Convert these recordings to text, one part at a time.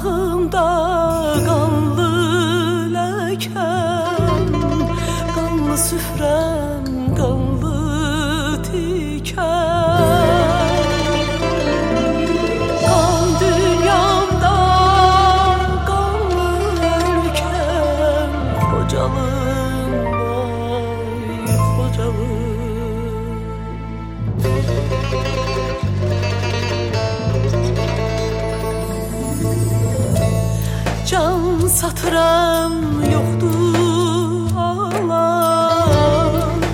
Dodağımda qanlı ləkəm, qanlı süfrəm, qanlı tikəm. Qan dünyamda qanlı ölkəm, Xocalım, vay Xocalım. Can satıram, yoxdur alan,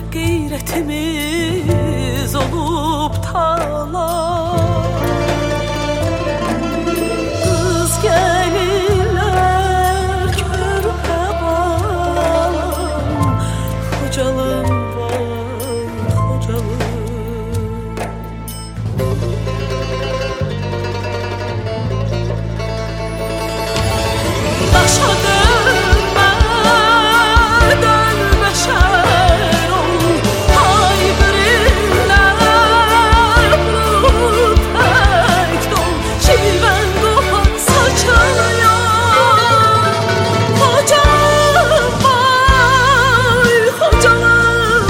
qeyrətimiz olub talan. Qız gəlirlər körpə balam, Xocalım, vay Xocalım. Daşa dönmə, dönmə şər ol, haybirlər bulud tək dol, şivən qopar saçılıyor. Xocalım, vay Xocalım,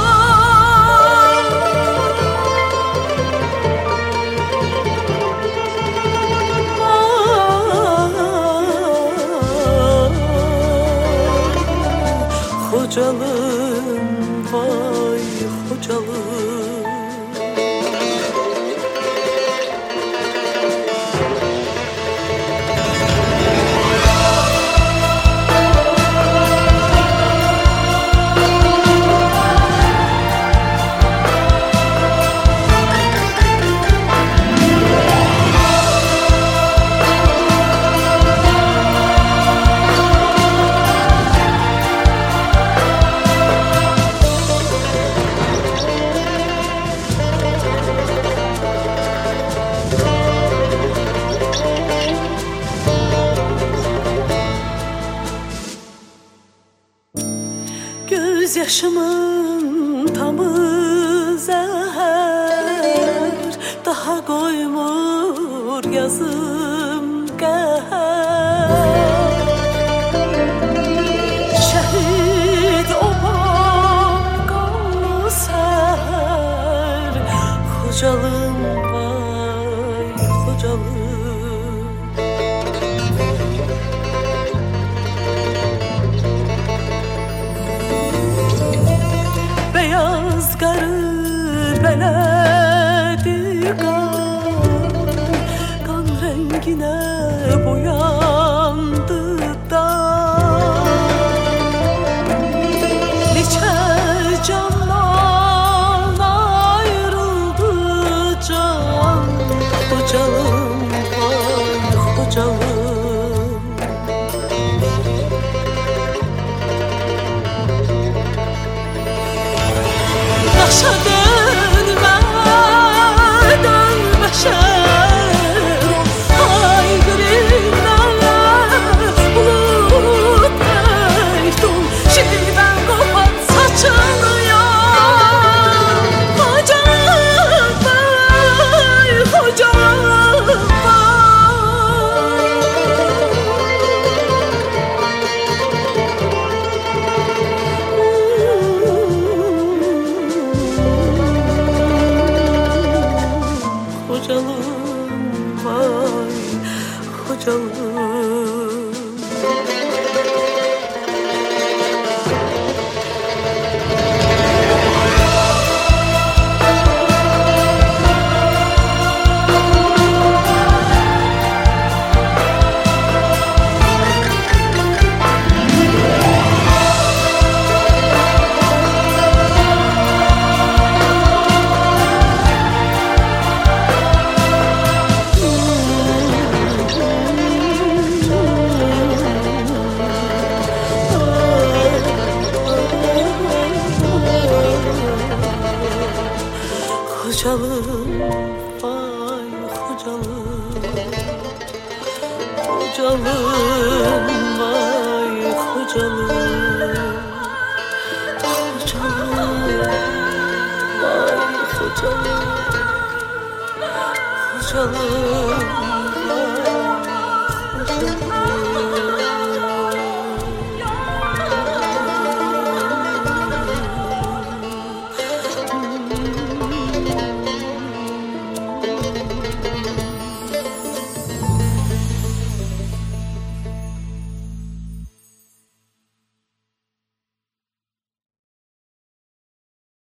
Xocalım, vay Xocalım. Göz yaşımın tamı zəhər, daha qoymur yazım qəhər. Şəhid obam qanlı səhər, Xocalım, vay Xocalım. Beyaz qarı belədir qan, qan rənginə boyandı da. Neçə candan ayrıldı can, Xocalım, vay Xocalım. Daşa dönmə, dönmə şər ol, haybirlər bulud tək dol, şivən qopar saçılıyor. Xocalım, vay Xocalım, Xocalım, vay Xocalım. Xocalım, vay Xocalım. Xocalım, vay Xocalım. Xocalım, vay Xocalım. Xocalım.